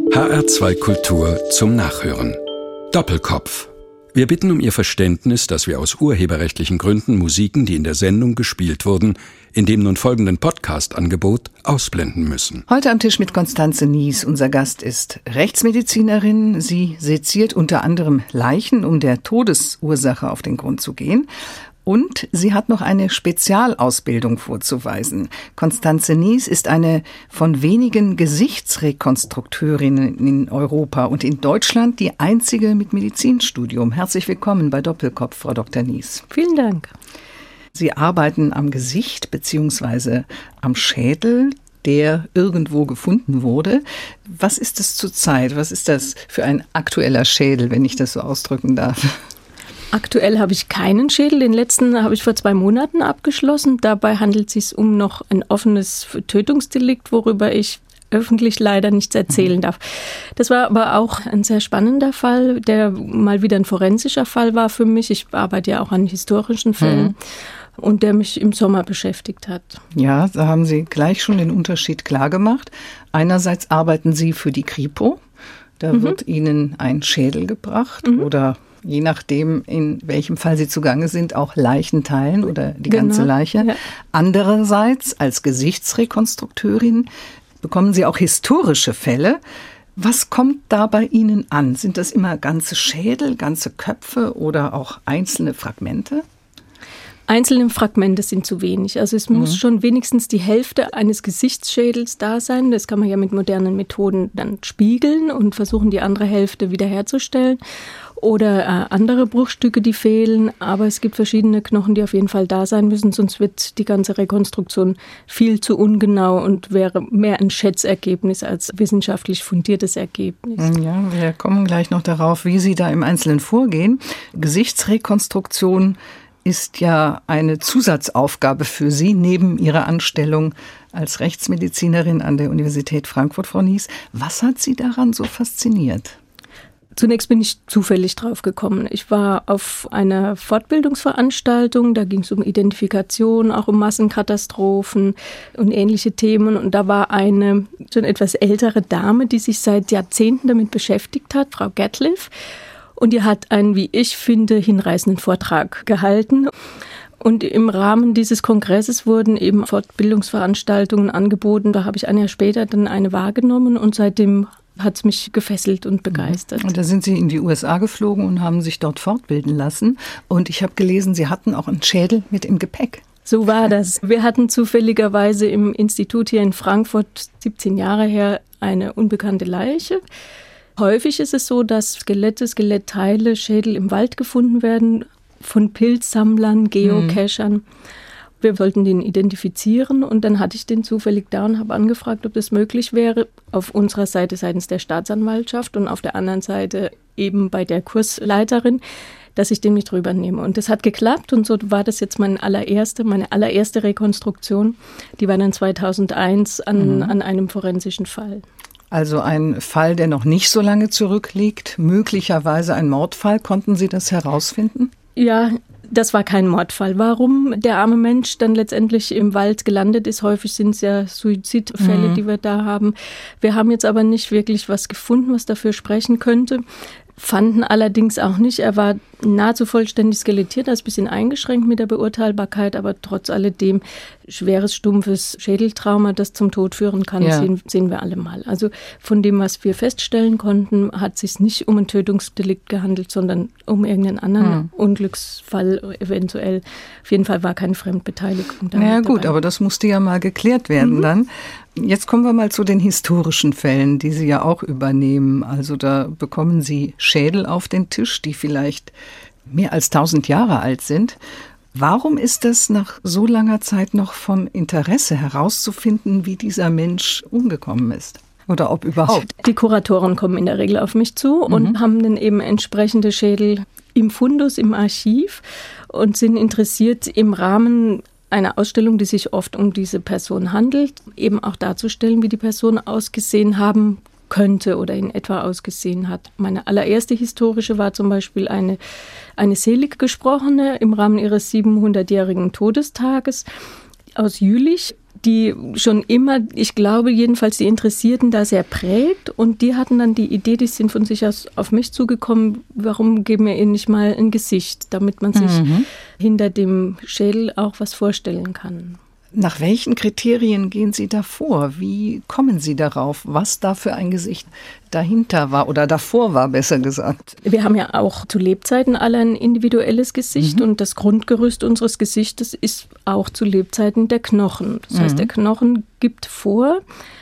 HR2 Kultur zum Nachhören. Doppelkopf. Wir bitten um Ihr Verständnis, dass wir aus urheberrechtlichen Gründen Musiken, die in der Sendung gespielt wurden, in dem nun folgenden Podcast-Angebot ausblenden müssen. Heute am Tisch mit Constanze Nies. Unser Gast ist Rechtsmedizinerin. Sie seziert unter anderem Leichen, um der Todesursache auf den Grund zu gehen. Und sie hat noch eine Spezialausbildung vorzuweisen. Constanze Nies ist eine von wenigen Gesichtsrekonstrukteurinnen in Europa und in Deutschland die einzige mit Medizinstudium. Herzlich willkommen bei Doppelkopf, Frau Dr. Nies. Vielen Dank. Sie arbeiten am Gesicht bzw. am Schädel, der irgendwo gefunden wurde. Was ist es zurzeit? Was ist das für ein aktueller Schädel, wenn ich das so ausdrücken darf? Aktuell habe ich keinen Schädel. Den letzten habe ich vor 2 Monaten abgeschlossen. Dabei handelt es sich um noch ein offenes Tötungsdelikt, worüber ich öffentlich leider nichts erzählen darf. Das war aber auch ein sehr spannender Fall, der mal wieder ein forensischer Fall war für mich. Ich arbeite ja auch an historischen Fällen. Und der mich im Sommer beschäftigt hat. Ja, da haben Sie gleich schon den Unterschied klar gemacht. Einerseits arbeiten Sie für die Kripo. Da wird Ihnen ein Schädel gebracht oder je nachdem, in welchem Fall Sie zugange sind, auch Leichenteilen oder die ganze Leiche. Ja. Andererseits, als Gesichtsrekonstrukteurin bekommen Sie auch historische Fälle. Was kommt da bei Ihnen an? Sind das immer ganze Schädel, ganze Köpfe oder auch einzelne Fragmente? Einzelne Fragmente sind zu wenig. Also es muss schon wenigstens die Hälfte eines Gesichtsschädels da sein. Das kann man ja mit modernen Methoden dann spiegeln und versuchen, die andere Hälfte wiederherzustellen. Oder andere Bruchstücke, die fehlen. Aber es gibt verschiedene Knochen, die auf jeden Fall da sein müssen. Sonst wird die ganze Rekonstruktion viel zu ungenau und wäre mehr ein Schätzergebnis als wissenschaftlich fundiertes Ergebnis. Ja, wir kommen gleich noch darauf, wie Sie da im Einzelnen vorgehen. Gesichtsrekonstruktion ist ja eine Zusatzaufgabe für Sie neben Ihrer Anstellung als Rechtsmedizinerin an der Universität Frankfurt, Frau Nies. Was hat Sie daran so fasziniert? Zunächst bin ich zufällig drauf gekommen. Ich war auf einer Fortbildungsveranstaltung, da ging es um Identifikation, auch um Massenkatastrophen und ähnliche Themen. Und da war eine schon etwas ältere Dame, die sich seit Jahrzehnten damit beschäftigt hat, Frau Gatliff. Und die hat einen, wie ich finde, hinreißenden Vortrag gehalten. Und im Rahmen dieses Kongresses wurden eben Fortbildungsveranstaltungen angeboten. Da habe ich ein Jahr später dann eine wahrgenommen und seitdem hat es mich gefesselt und begeistert. Und da sind Sie in die USA geflogen und haben sich dort fortbilden lassen. Und ich habe gelesen, Sie hatten auch einen Schädel mit im Gepäck. So war das. Wir hatten zufälligerweise im Institut hier in Frankfurt 17 Jahre her eine unbekannte Leiche. Häufig ist es so, dass Skelette, Skelettteile, Schädel im Wald gefunden werden von Pilzsammlern, Geocachern. Wir wollten den identifizieren und dann hatte ich den zufällig da und habe angefragt, ob das möglich wäre, auf unserer Seite seitens der Staatsanwaltschaft und auf der anderen Seite eben bei der Kursleiterin, dass ich den mit rübernehme. Und das hat geklappt und so war das jetzt meine allererste Rekonstruktion. Die war dann 2001 an einem forensischen Fall. Also ein Fall, der noch nicht so lange zurückliegt, möglicherweise ein Mordfall. Konnten Sie das herausfinden? Ja, das war kein Mordfall. Warum der arme Mensch dann letztendlich im Wald gelandet ist, häufig sind es ja Suizidfälle, die wir da haben. Wir haben jetzt aber nicht wirklich was gefunden, was dafür sprechen könnte. Fanden allerdings auch nicht. Er war nahezu vollständig skelettiert, also ein bisschen eingeschränkt mit der Beurteilbarkeit, aber trotz alledem schweres, stumpfes Schädeltrauma, das zum Tod führen kann, sehen wir alle mal. Also von dem, was wir feststellen konnten, hat es sich nicht um ein Tötungsdelikt gehandelt, sondern um irgendeinen anderen Unglücksfall eventuell. Auf jeden Fall war keine Fremdbeteiligung da. Ja gut, aber das musste ja mal geklärt werden dann. Jetzt kommen wir mal zu den historischen Fällen, die Sie ja auch übernehmen. Also da bekommen Sie Schädel auf den Tisch, die vielleicht mehr als 1000 Jahre alt sind. Warum ist das nach so langer Zeit noch von Interesse herauszufinden, wie dieser Mensch umgekommen ist? Oder ob überhaupt? Die Kuratoren kommen in der Regel auf mich zu und haben dann eben entsprechende Schädel im Fundus, im Archiv und sind interessiert im Rahmen einer Ausstellung, die sich oft um diese Person handelt, eben auch darzustellen, wie die Person ausgesehen haben könnte oder in etwa ausgesehen hat. Meine allererste historische war zum Beispiel eine Seliggesprochene im Rahmen ihres 700-jährigen Todestages aus Jülich. die schon immer, ich glaube jedenfalls, die Interessierten da sehr prägt. Und die hatten dann die Idee, die sind von sich aus auf mich zugekommen, warum geben wir ihnen nicht mal ein Gesicht, damit man sich hinter dem Schädel auch was vorstellen kann. Nach welchen Kriterien gehen Sie da vor? Wie kommen Sie darauf, was da für ein Gesicht dahinter war oder davor war, besser gesagt? Wir haben ja auch zu Lebzeiten alle ein individuelles Gesicht und das Grundgerüst unseres Gesichtes ist auch zu Lebzeiten der Knochen. Das heißt, der Knochen gibt vor,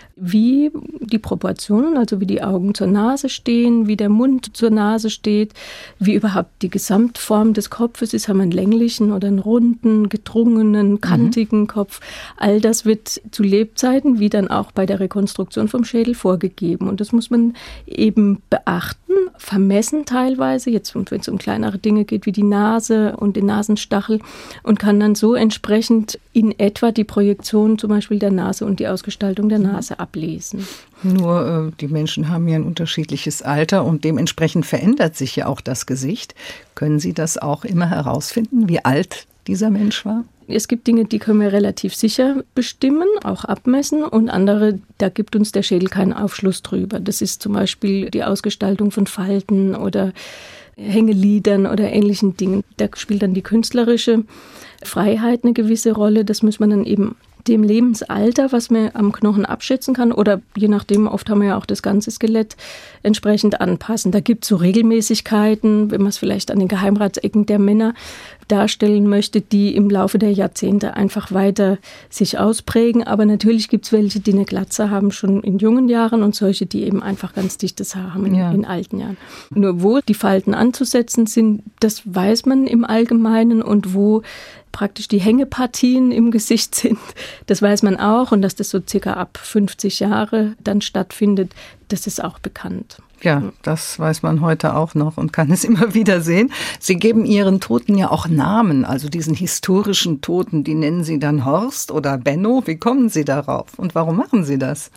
wie die Proportionen, also wie die Augen zur Nase stehen, wie der Mund zur Nase steht, wie überhaupt die Gesamtform des Kopfes ist. Haben wir einen länglichen oder einen runden, gedrungenen, kantigen Kopf. All das wird zu Lebzeiten, wie dann auch bei der Rekonstruktion vom Schädel, vorgegeben. Und das muss man eben beachten, vermessen teilweise, jetzt wenn es um kleinere Dinge geht, wie die Nase und den Nasenstachel, und kann dann so entsprechend in etwa die Projektion zum Beispiel der Nase und die Ausgestaltung der Nase ablesen. Nur die Menschen haben ja ein unterschiedliches Alter und dementsprechend verändert sich ja auch das Gesicht. Können Sie das auch immer herausfinden, wie alt dieser Mensch war? Es gibt Dinge, die können wir relativ sicher bestimmen, auch abmessen, und andere, da gibt uns der Schädel keinen Aufschluss drüber. Das ist zum Beispiel die Ausgestaltung von Falten oder Hängelidern oder ähnlichen Dingen. Da spielt dann die künstlerische Freiheit eine gewisse Rolle. Das muss man dann eben dem Lebensalter, was man am Knochen abschätzen kann, oder je nachdem, oft haben wir ja auch das ganze Skelett, entsprechend anpassen. Da gibt es so Regelmäßigkeiten, wenn man es vielleicht an den Geheimratsecken der Männer darstellen möchte, die im Laufe der Jahrzehnte einfach weiter sich ausprägen. Aber natürlich gibt es welche, die eine Glatze haben schon in jungen Jahren und solche, die eben einfach ganz dichtes Haar haben in alten Jahren. Nur wo die Falten anzusetzen sind, das weiß man im Allgemeinen, und wo praktisch die Hängepartien im Gesicht sind, das weiß man auch, und dass das so circa ab 50 Jahre dann stattfindet, das ist auch bekannt. Ja, das weiß man heute auch noch und kann es immer wieder sehen. Sie geben Ihren Toten ja auch Namen, also diesen historischen Toten, die nennen Sie dann Horst oder Benno. Wie kommen Sie darauf und warum machen Sie das?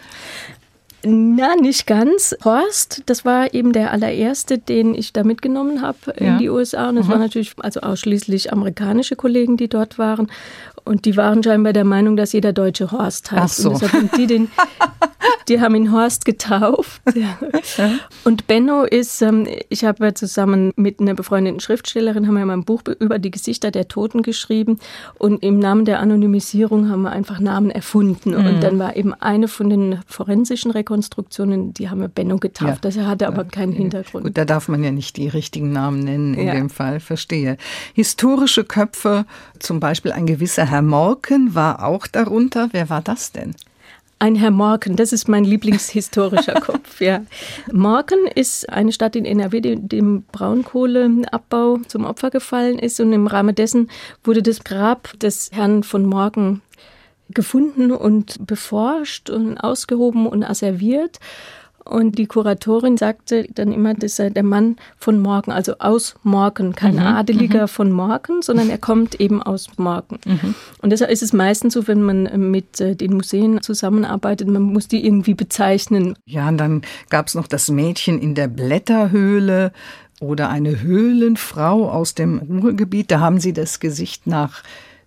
Na, nicht ganz. Horst, das war eben der allererste, den ich da mitgenommen habe in die USA. Und es waren natürlich also ausschließlich amerikanische Kollegen, die dort waren. Und die waren scheinbar der Meinung, dass jeder Deutsche Horst heißt. Ach so. Und deshalb haben die haben ihn Horst getauft. Ja. Und Benno ist, ich habe zusammen mit einer befreundeten Schriftstellerin, haben wir mal ein Buch über die Gesichter der Toten geschrieben. Und im Namen der Anonymisierung haben wir einfach Namen erfunden. Und dann war eben eine von den forensischen Rekonstruktionen, die haben wir Benno getauft. Das hatte aber keinen Hintergrund. Gut, da darf man ja nicht die richtigen Namen nennen in dem Fall, verstehe. Historische Köpfe, zum Beispiel ein gewisser Herr Morken war auch darunter. Wer war das denn? Ein Herr Morken, das ist mein Lieblingshistorischer Kopf. Ja. Morken ist eine Stadt in NRW, die dem Braunkohleabbau zum Opfer gefallen ist. Und im Rahmen dessen wurde das Grab des Herrn von Morken gefunden und beforscht und ausgehoben und asserviert. Und die Kuratorin sagte dann immer, das sei der Mann von Morken, also aus Morken, kein Adeliger von Morken, sondern er kommt eben aus Morken. Und deshalb ist es meistens so, wenn man mit den Museen zusammenarbeitet, man muss die irgendwie bezeichnen. Ja, und dann gab es noch das Mädchen in der Blätterhöhle oder eine Höhlenfrau aus dem Ruhrgebiet. Da haben sie das Gesicht nach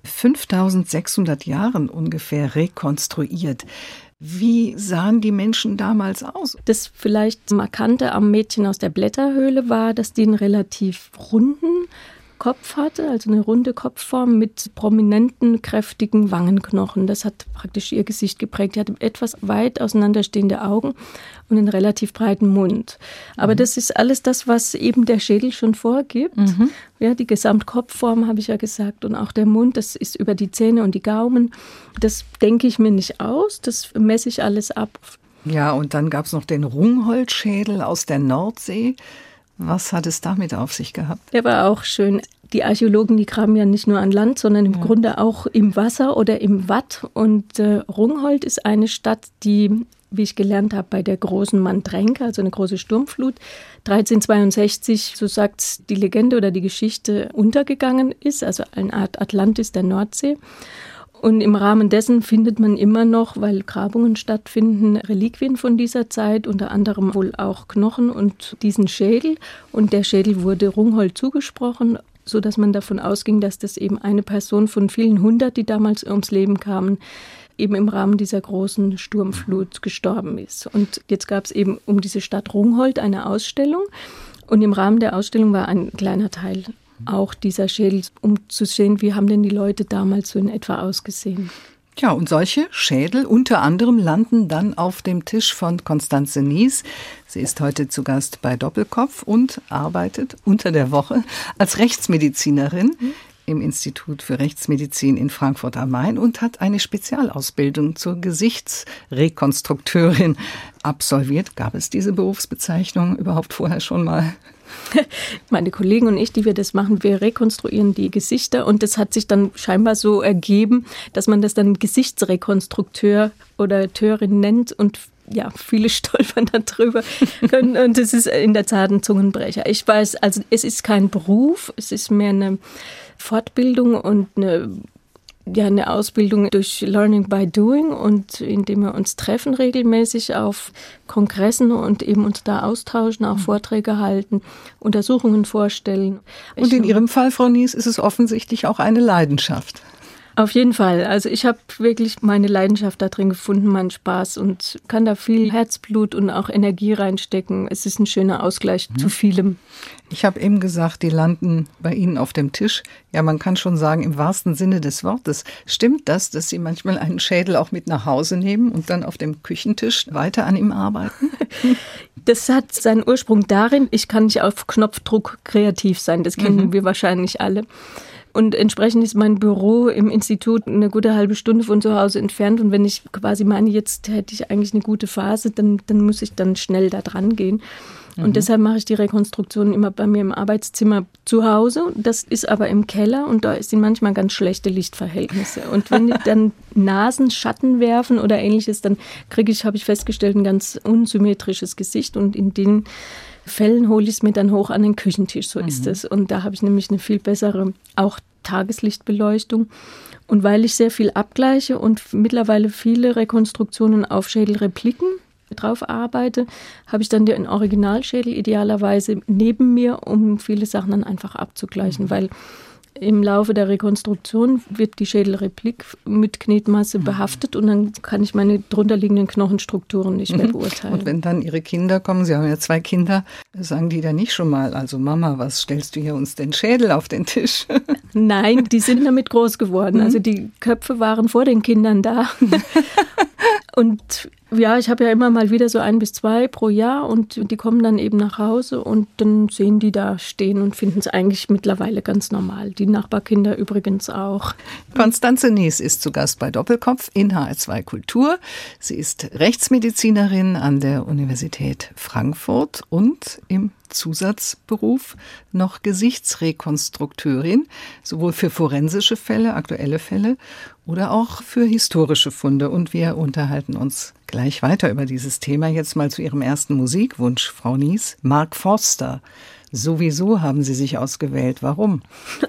5600 Jahren ungefähr rekonstruiert. Wie sahen die Menschen damals aus? Das vielleicht Markante am Mädchen aus der Blätterhöhle war, dass die einen relativ runden Kopf hatte, also eine runde Kopfform mit prominenten, kräftigen Wangenknochen. Das hat praktisch ihr Gesicht geprägt. Die hatte etwas weit auseinanderstehende Augen und einen relativ breiten Mund. Aber das ist alles das, was eben der Schädel schon vorgibt. Ja, die Gesamtkopfform habe ich ja gesagt, und auch der Mund, das ist über die Zähne und die Gaumen. Das denke ich mir nicht aus, das messe ich alles ab. Ja, und dann gab es noch den Rungholt-Schädel aus der Nordsee. Was hat es damit auf sich gehabt? Der war auch schön. Die Archäologen, die graben ja nicht nur an Land, sondern im Grunde auch im Wasser oder im Watt. Und Rungholt ist eine Stadt, die, wie ich gelernt habe, bei der großen Mandränke, also eine große Sturmflut, 1362, so sagt die Legende oder die Geschichte, untergegangen ist. Also eine Art Atlantis der Nordsee. Und im Rahmen dessen findet man immer noch, weil Grabungen stattfinden, Reliquien von dieser Zeit, unter anderem wohl auch Knochen und diesen Schädel. Und der Schädel wurde Rungholt zugesprochen, sodass man davon ausging, dass das eben eine Person von vielen hundert, die damals ums Leben kamen, eben im Rahmen dieser großen Sturmflut gestorben ist. Und jetzt gab es eben um diese Stadt Rungholt eine Ausstellung. Und im Rahmen der Ausstellung war ein kleiner Teil auch dieser Schädel, um zu sehen, wie haben denn die Leute damals so in etwa ausgesehen. Ja, und solche Schädel unter anderem landen dann auf dem Tisch von Constanze Nies. Sie ist heute zu Gast bei Doppelkopf und arbeitet unter der Woche als Rechtsmedizinerin im Institut für Rechtsmedizin in Frankfurt am Main und hat eine Spezialausbildung zur Gesichtsrekonstrukteurin absolviert. Gab es diese Berufsbezeichnung überhaupt vorher schon mal? Meine Kollegen und ich, die wir das machen, wir rekonstruieren die Gesichter und das hat sich dann scheinbar so ergeben, dass man das dann Gesichtsrekonstrukteur oder Teurin nennt und ja, viele stolpern da drüber können und es ist in der Tat ein Zungenbrecher. Ich weiß, also es ist kein Beruf, es ist mehr eine Fortbildung und eine Ausbildung durch Learning by Doing und indem wir uns treffen regelmäßig auf Kongressen und eben uns da austauschen, auch Vorträge halten, Untersuchungen vorstellen. Und in Ihrem Fall, Frau Nies, ist es offensichtlich auch eine Leidenschaft. Auf jeden Fall. Also ich habe wirklich meine Leidenschaft da drin gefunden, meinen Spaß und kann da viel Herzblut und auch Energie reinstecken. Es ist ein schöner Ausgleich zu vielem. Ich habe eben gesagt, die landen bei Ihnen auf dem Tisch. Ja, man kann schon sagen, im wahrsten Sinne des Wortes. Stimmt das, dass Sie manchmal einen Schädel auch mit nach Hause nehmen und dann auf dem Küchentisch weiter an ihm arbeiten? Das hat seinen Ursprung darin, ich kann nicht auf Knopfdruck kreativ sein. Das kennen wir wahrscheinlich alle. Und entsprechend ist mein Büro im Institut eine gute halbe Stunde von zu Hause entfernt. Und wenn ich quasi meine, jetzt hätte ich eigentlich eine gute Phase, dann muss ich dann schnell da dran gehen. Und deshalb mache ich die Rekonstruktionen immer bei mir im Arbeitszimmer zu Hause. Das ist aber im Keller und da sind manchmal ganz schlechte Lichtverhältnisse. Und wenn dann Nasen Schatten werfen oder ähnliches, dann habe ich festgestellt, ein ganz unsymmetrisches Gesicht. Und in den Fällen hole ich es mir dann hoch an den Küchentisch, so ist es. Und da habe ich nämlich eine viel bessere, auch Tageslichtbeleuchtung. Und weil ich sehr viel abgleiche und mittlerweile viele Rekonstruktionen auf Schädelrepliken drauf arbeite, habe ich dann den Originalschädel idealerweise neben mir, um viele Sachen dann einfach abzugleichen, weil im Laufe der Rekonstruktion wird die Schädelreplik mit Knetmasse behaftet und dann kann ich meine drunterliegenden Knochenstrukturen nicht mehr beurteilen. Und wenn dann Ihre Kinder kommen, Sie haben ja 2 Kinder, sagen die dann nicht schon mal, also Mama, was stellst du hier uns den Schädel auf den Tisch? Nein, die sind damit groß geworden. Also die Köpfe waren vor den Kindern da. Und ja, ich habe ja immer mal wieder so 1 bis 2 pro Jahr und die kommen dann eben nach Hause und dann sehen die da stehen und finden es eigentlich mittlerweile ganz normal. Die Nachbarkinder übrigens auch. Constanze Nies ist zu Gast bei Doppelkopf in HR2 Kultur. Sie ist Rechtsmedizinerin an der Universität Frankfurt und im Zusatzberuf noch Gesichtsrekonstrukteurin, sowohl für forensische Fälle, aktuelle Fälle oder auch für historische Funde. Und wir unterhalten uns gleich weiter über dieses Thema. Jetzt mal zu Ihrem ersten Musikwunsch, Frau Nies. Mark Forster. Sowieso haben Sie sich ausgewählt. Warum?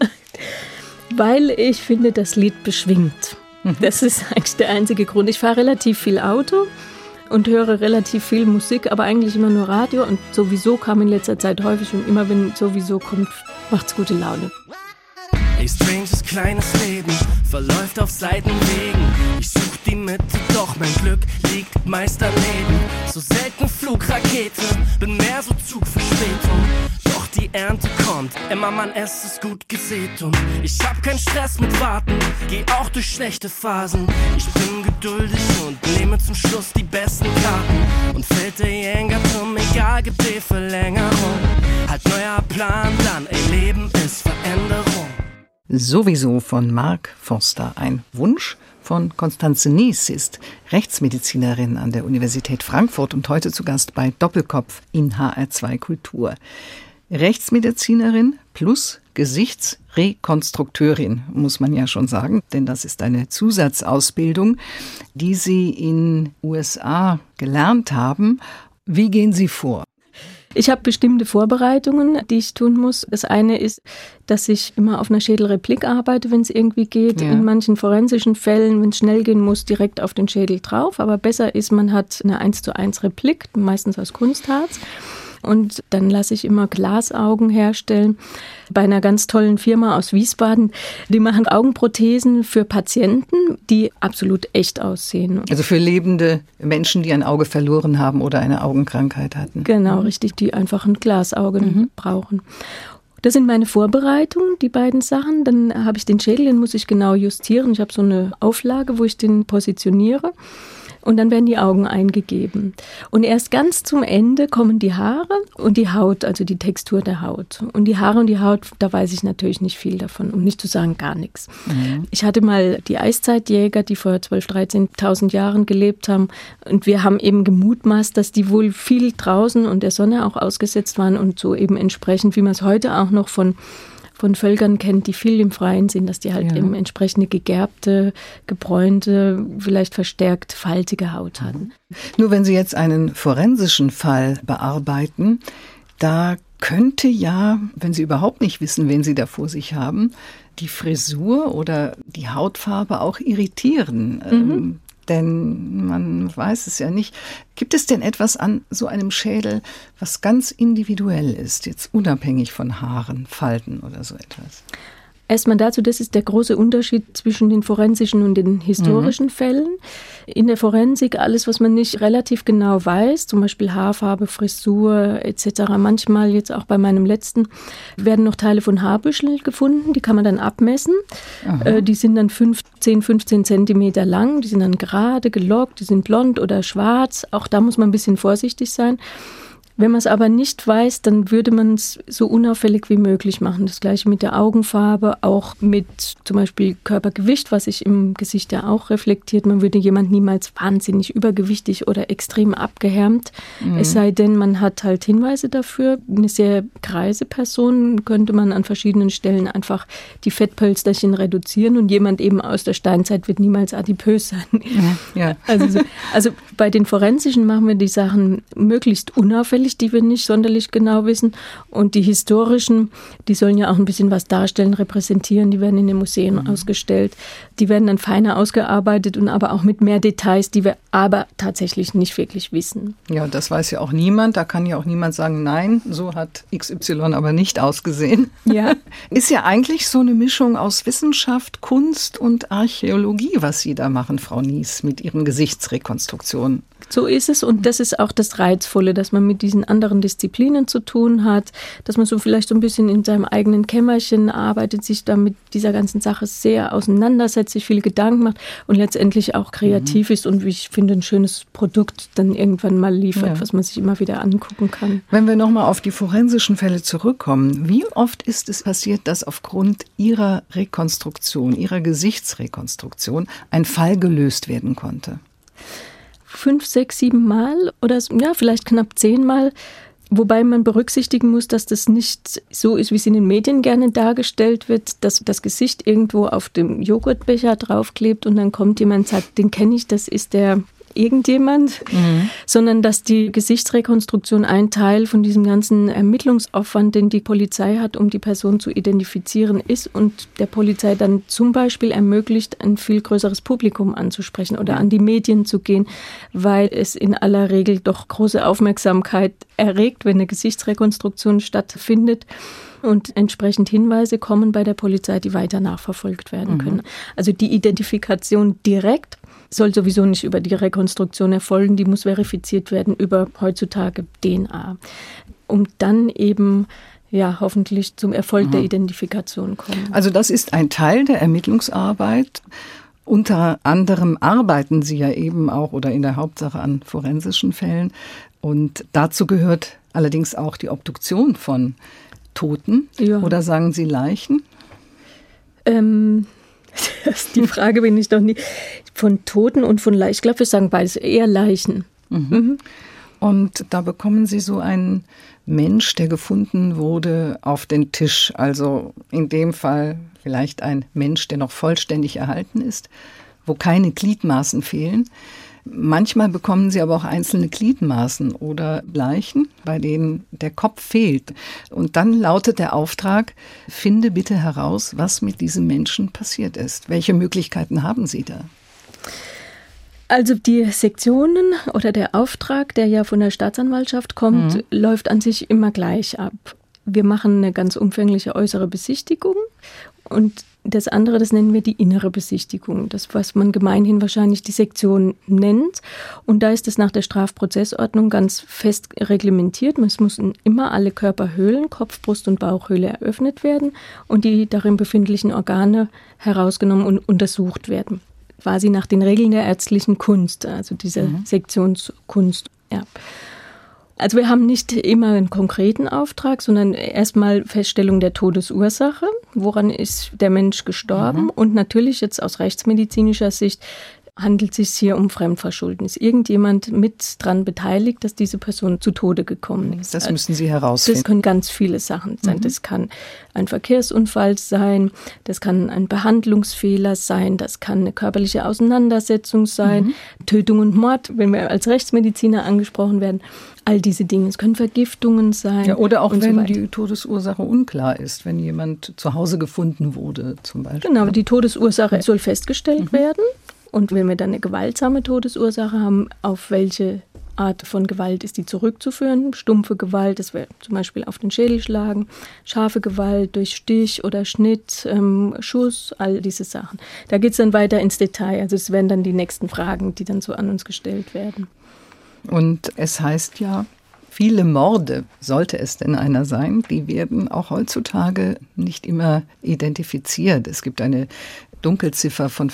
Weil ich finde, das Lied beschwingt. Das ist eigentlich der einzige Grund. Ich fahre relativ viel Auto und höre relativ viel Musik, aber eigentlich immer nur Radio. Und sowieso kam in letzter Zeit häufig und immer wenn sowieso kommt, macht's gute Laune. Ey, stranges kleines Leben verläuft auf Seitenwegen. Ich such die Mitte, doch mein Glück liegt meist daneben. So selten Flugrakete, bin mehr so Zugverspätung. Doch die Ernte kommt, Emma, Mann, es ist gut gesät. Und ich hab keinen Stress mit Warten, geh auch durch schlechte Phasen. Ich bin geduldig und nehme zum Schluss die besten Karten. Und fällt der Jenga-Turm, egal, gibt die Verlängerung. Halt neuer Plan dann, ey, Leben ist Veränderung. Sowieso von Mark Forster. Ein Wunsch von Constanze Nies. Sie ist Rechtsmedizinerin an der Universität Frankfurt und heute zu Gast bei Doppelkopf in HR2 Kultur. Rechtsmedizinerin plus Gesichtsrekonstrukteurin, muss man ja schon sagen, denn das ist eine Zusatzausbildung, die Sie in USA gelernt haben. Wie gehen Sie vor? Ich habe bestimmte Vorbereitungen, die ich tun muss. Das eine ist, dass ich immer auf einer Schädelreplik arbeite, wenn es irgendwie geht. Ja. In manchen forensischen Fällen, wenn es schnell gehen muss, direkt auf den Schädel drauf. Aber besser ist, man hat eine 1:1 Replik, meistens aus Kunstharz. Und dann lasse ich immer Glasaugen herstellen bei einer ganz tollen Firma aus Wiesbaden. Die machen Augenprothesen für Patienten, die absolut echt aussehen. Also für lebende Menschen, die ein Auge verloren haben oder eine Augenkrankheit hatten. Genau, richtig, die einfach ein Glasauge brauchen. Das sind meine Vorbereitungen, die beiden Sachen. Dann habe ich den Schädel, den muss ich genau justieren. Ich habe so eine Auflage, wo ich den positioniere. Und dann werden die Augen eingegeben. Und erst ganz zum Ende kommen die Haare und die Haut, also die Textur der Haut. Und die Haare und die Haut, da weiß ich natürlich nicht viel davon, um nicht zu sagen gar nichts. Mhm. Ich hatte mal die Eiszeitjäger, die vor 12.000, 13.000 Jahren gelebt haben. Und wir haben eben gemutmaßt, dass die wohl viel draußen und der Sonne auch ausgesetzt waren und so eben entsprechend, wie man es heute auch noch von Völkern kennt, die viel im Freien sind, dass die halt eben entsprechende gegerbte, gebräunte, vielleicht verstärkt faltige Haut hatten. Nur wenn Sie jetzt einen forensischen Fall bearbeiten, da könnte ja, wenn Sie überhaupt nicht wissen, wen Sie da vor sich haben, die Frisur oder die Hautfarbe auch irritieren. Denn man weiß es ja nicht. Gibt es denn etwas an so einem Schädel, was ganz individuell ist, jetzt unabhängig von Haaren, Falten oder so etwas? Erstmal dazu, das ist der große Unterschied zwischen den forensischen und den historischen Fällen. In der Forensik alles, was man nicht relativ genau weiß, zum Beispiel Haarfarbe, Frisur etc. Manchmal, jetzt auch bei meinem letzten, werden noch Teile von Haarbüscheln gefunden, die kann man dann abmessen. Die sind dann 10, 15 Zentimeter lang, die sind dann gerade gelockt, die sind blond oder schwarz. Auch da muss man ein bisschen vorsichtig sein. Wenn man es aber nicht weiß, dann würde man es so unauffällig wie möglich machen. Das Gleiche mit der Augenfarbe, auch mit zum Beispiel Körpergewicht, was sich im Gesicht ja auch reflektiert. Man würde jemand niemals wahnsinnig übergewichtig oder extrem abgehärmt. Es sei denn, man hat halt Hinweise dafür. Eine sehr greise Person könnte man an verschiedenen Stellen einfach die Fettpölsterchen reduzieren und jemand eben aus der Steinzeit wird niemals adipös sein. Ja. Also bei den Forensischen machen wir die Sachen möglichst unauffällig, die wir nicht sonderlich genau wissen. Und die historischen, die sollen ja auch ein bisschen was darstellen, repräsentieren. Die werden in den Museen ausgestellt. Die werden dann feiner ausgearbeitet und aber auch mit mehr Details, die wir aber tatsächlich nicht wirklich wissen. Ja, das weiß ja auch niemand. Da kann ja auch niemand sagen, nein, so hat XY aber nicht ausgesehen. Ja. Ist ja eigentlich so eine Mischung aus Wissenschaft, Kunst und Archäologie, was Sie da machen, Frau Nies, mit Ihren Gesichtsrekonstruktionen. So ist es und das ist auch das Reizvolle, dass man mit diesen anderen Disziplinen zu tun hat, dass man so vielleicht so ein bisschen in seinem eigenen Kämmerchen arbeitet, sich da mit dieser ganzen Sache sehr auseinandersetzt, sich viele Gedanken macht und letztendlich auch kreativ ist und wie ich finde, ein schönes Produkt dann irgendwann mal liefert, was man sich immer wieder angucken kann. Wenn wir nochmal auf die forensischen Fälle zurückkommen, wie oft ist es passiert, dass aufgrund Ihrer Rekonstruktion, Ihrer Gesichtsrekonstruktion ein Fall gelöst werden konnte? 5, 6, 7 Mal oder ja, vielleicht knapp 10 Mal. Wobei man berücksichtigen muss, dass das nicht so ist, wie es in den Medien gerne dargestellt wird, dass das Gesicht irgendwo auf dem Joghurtbecher draufklebt und dann kommt jemand und sagt, den kenne ich, das ist der irgendjemand, sondern dass die Gesichtsrekonstruktion ein Teil von diesem ganzen Ermittlungsaufwand, den die Polizei hat, um die Person zu identifizieren ist und der Polizei dann zum Beispiel ermöglicht, ein viel größeres Publikum anzusprechen oder an die Medien zu gehen, weil es in aller Regel doch große Aufmerksamkeit erregt, wenn eine Gesichtsrekonstruktion stattfindet. Und entsprechend Hinweise kommen bei der Polizei, die weiter nachverfolgt werden können. Also die Identifikation direkt soll sowieso nicht über die Rekonstruktion erfolgen, die muss verifiziert werden über heutzutage DNA, um dann eben hoffentlich zum Erfolg der Identifikation kommen. Also das ist ein Teil der Ermittlungsarbeit. Unter anderem arbeiten Sie ja eben auch oder in der Hauptsache an forensischen Fällen und dazu gehört allerdings auch die Obduktion von Toten oder sagen Sie Leichen? Die Frage bin ich doch nie. Von Toten und von Leichen. Ich glaube, wir sagen beides, eher Leichen. Und da bekommen Sie so einen Mensch, der gefunden wurde, auf den Tisch. Also in dem Fall vielleicht ein Mensch, der noch vollständig erhalten ist, wo keine Gliedmaßen fehlen. Manchmal bekommen Sie aber auch einzelne Gliedmaßen oder Leichen, bei denen der Kopf fehlt. Und dann lautet der Auftrag, finde bitte heraus, was mit diesem Menschen passiert ist. Welche Möglichkeiten haben Sie da? Also die Sektionen oder der Auftrag, der ja von der Staatsanwaltschaft kommt, läuft an sich immer gleich ab. Wir machen eine ganz umfängliche äußere Besichtigung und das andere, das nennen wir die innere Besichtigung, das, was man gemeinhin wahrscheinlich die Sektion nennt. Und da ist es nach der Strafprozessordnung ganz fest reglementiert. Es müssen immer alle Körperhöhlen, Kopf, Brust und Bauchhöhle eröffnet werden und die darin befindlichen Organe herausgenommen und untersucht werden. Quasi nach den Regeln der ärztlichen Kunst, also dieser Sektionskunst. Ja. Also wir haben nicht immer einen konkreten Auftrag, sondern erstmal Feststellung der Todesursache. Woran ist der Mensch gestorben? Und natürlich jetzt aus rechtsmedizinischer Sicht handelt es sich hier um Fremdverschulden. Ist irgendjemand mit dran beteiligt, dass diese Person zu Tode gekommen ist? Das müssen Sie herausfinden. Das können ganz viele Sachen sein. Das kann ein Verkehrsunfall sein, das kann ein Behandlungsfehler sein, das kann eine körperliche Auseinandersetzung sein, Tötung und Mord, wenn wir als Rechtsmediziner angesprochen werden. All diese Dinge. Es können Vergiftungen sein. Ja, oder auch wenn die Todesursache unklar ist, wenn jemand zu Hause gefunden wurde zum Beispiel. Genau, die Todesursache soll festgestellt werden. Und wenn wir dann eine gewaltsame Todesursache haben, auf welche Art von Gewalt ist die zurückzuführen? Stumpfe Gewalt, das wäre zum Beispiel auf den Schädel schlagen, scharfe Gewalt durch Stich oder Schnitt, Schuss, all diese Sachen. Da geht es dann weiter ins Detail. Also es werden dann die nächsten Fragen, die dann so an uns gestellt werden. Und es heißt ja, viele Morde, sollte es denn einer sein, die werden auch heutzutage nicht immer identifiziert. Es gibt eine Dunkelziffer von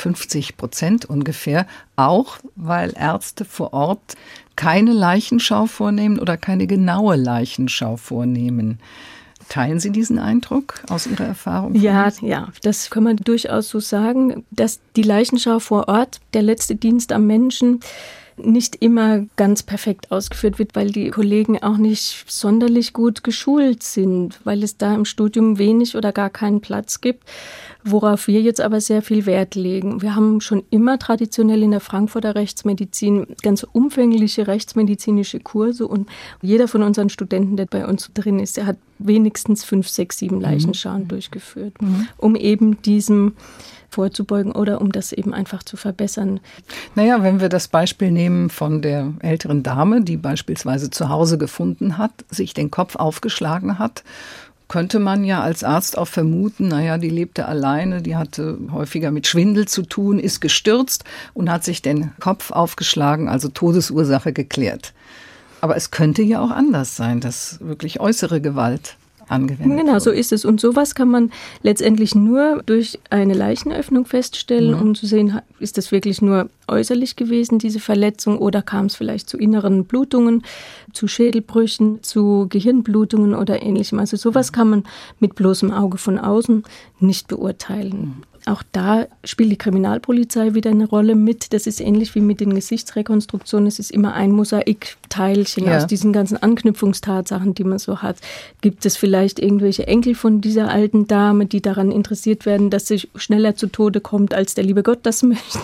50% ungefähr, auch weil Ärzte vor Ort keine Leichenschau vornehmen oder keine genaue Leichenschau vornehmen. Teilen Sie diesen Eindruck aus Ihrer Erfahrung? Ja, das kann man durchaus so sagen, dass die Leichenschau vor Ort, der letzte Dienst am Menschen, nicht immer ganz perfekt ausgeführt wird, weil die Kollegen auch nicht sonderlich gut geschult sind, weil es da im Studium wenig oder gar keinen Platz gibt, worauf wir jetzt aber sehr viel Wert legen. Wir haben schon immer traditionell in der Frankfurter Rechtsmedizin ganz umfängliche rechtsmedizinische Kurse und jeder von unseren Studenten, der bei uns drin ist, der hat wenigstens 5, 6, 7 Leichenschauen durchgeführt, um eben diesem vorzubeugen oder um das eben einfach zu verbessern. Naja, wenn wir das Beispiel nehmen von der älteren Dame, die beispielsweise zu Hause gefunden hat, sich den Kopf aufgeschlagen hat, könnte man ja als Arzt auch vermuten, naja, die lebte alleine, die hatte häufiger mit Schwindel zu tun, ist gestürzt und hat sich den Kopf aufgeschlagen, also Todesursache geklärt. Aber es könnte ja auch anders sein, dass wirklich äußere Gewalt angewendet wurde. Genau, so ist es. Und sowas kann man letztendlich nur durch eine Leichenöffnung feststellen, um zu sehen, ist das wirklich nur äußerlich gewesen, diese Verletzung, oder kam es vielleicht zu inneren Blutungen, zu Schädelbrüchen, zu Gehirnblutungen oder Ähnlichem. Also sowas kann man mit bloßem Auge von außen nicht beurteilen. Auch da spielt die Kriminalpolizei wieder eine Rolle mit. Das ist ähnlich wie mit den Gesichtsrekonstruktionen. Es ist immer ein Mosaikteilchen aus diesen ganzen Anknüpfungstatsachen, die man so hat. Gibt es vielleicht irgendwelche Enkel von dieser alten Dame, die daran interessiert werden, dass sie schneller zu Tode kommt, als der liebe Gott das möchte?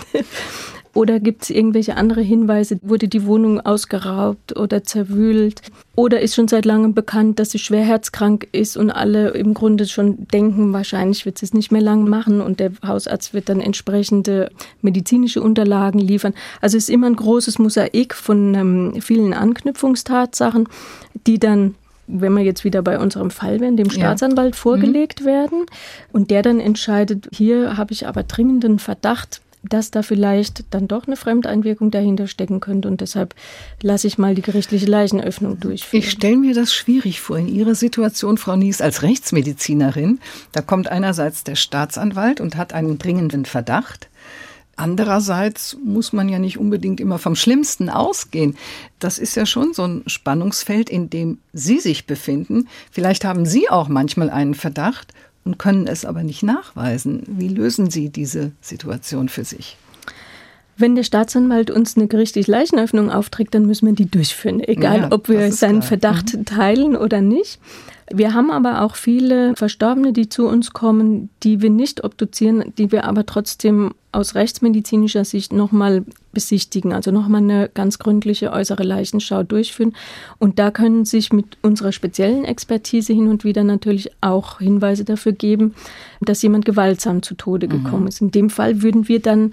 Oder gibt es irgendwelche andere Hinweise? Wurde die Wohnung ausgeraubt oder zerwühlt? Oder ist schon seit langem bekannt, dass sie schwer herzkrank ist und alle im Grunde schon denken, wahrscheinlich wird sie es nicht mehr lang machen und der Hausarzt wird dann entsprechende medizinische Unterlagen liefern. Also es ist immer ein großes Mosaik von vielen Anknüpfungstatsachen, die dann, wenn wir jetzt wieder bei unserem Fall wären, dem Staatsanwalt vorgelegt werden und der dann entscheidet, hier habe ich aber dringenden Verdacht, dass da vielleicht dann doch eine Fremdeinwirkung dahinter stecken könnte und deshalb lasse ich mal die gerichtliche Leichenöffnung durchführen. Ich stelle mir das schwierig vor in Ihrer Situation, Frau Nies, als Rechtsmedizinerin. Da kommt einerseits der Staatsanwalt und hat einen dringenden Verdacht. Andererseits muss man ja nicht unbedingt immer vom Schlimmsten ausgehen. Das ist ja schon so ein Spannungsfeld, in dem Sie sich befinden. Vielleicht haben Sie auch manchmal einen Verdacht und können es aber nicht nachweisen. Wie lösen Sie diese Situation für sich? Wenn der Staatsanwalt uns eine gerichtliche Leichenöffnung aufträgt, dann müssen wir die durchführen, egal ob wir seinen Verdacht teilen oder nicht. Wir haben aber auch viele Verstorbene, die zu uns kommen, die wir nicht obduzieren, die wir aber trotzdem aus rechtsmedizinischer Sicht nochmal besichtigen, also nochmal eine ganz gründliche äußere Leichenschau durchführen. Und da können sich mit unserer speziellen Expertise hin und wieder natürlich auch Hinweise dafür geben, dass jemand gewaltsam zu Tode gekommen ist. In dem Fall würden wir dann